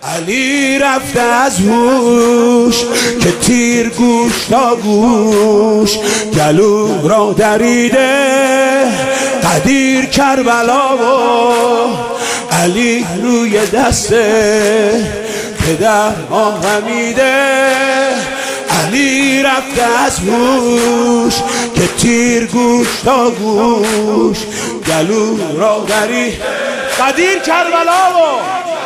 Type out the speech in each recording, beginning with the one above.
علی رفته از هوش که تیر گوش تا گوش گلو را دریده قدیر کربلا و علی روی دسته پدر ما حمیده. علی رفته از هوش که تیر گوش تا گوش گلو را دریده قدیر کربلا و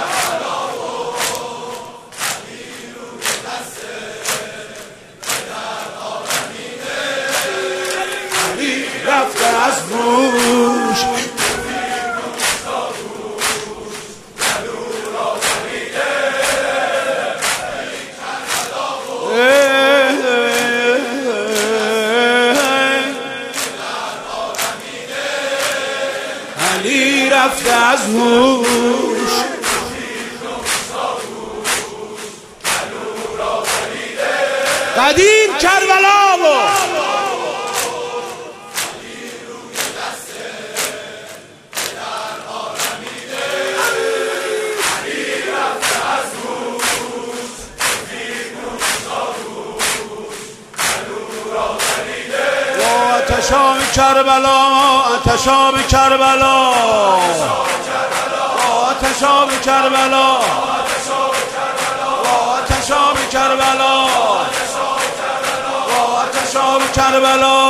رفته از هوش علی رفته از هوش قدیم کربلا و آتشاب کربلا آتشاب کربلا آتشاب کربلا آتشاب کربلا آتشاب کربلا